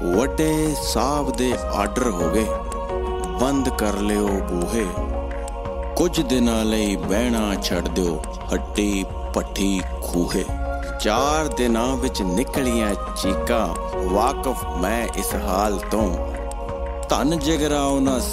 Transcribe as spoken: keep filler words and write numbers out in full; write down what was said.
ਵੱਡੇ ਸਾਹਿਬ ਦੇ ਆਰਡਰ ਹੋ ਗਏ, ਬੰਦ ਕਰ ਲਿਓ ਬੂਹੇ, ਕੁਝ ਦਿਨਾਂ ਲਈ ਬਹਿਣਾ ਛੱਡ ਦਿਓ ਹੱਟੀ ਭੱਠੀ ਖੂਹੇ। ਚਾਰ ਦਿਨਾਂ ਵਿੱਚ ਨਿਕਲੀਆਂ ਚੀਕਾਂ, ਵਾਕਫ ਮੈਂ ਇਸ ਹਾਲ ਤੋਂ, ਧੰਨ ਜਿਗਰਾ ਉਹਨਾਂ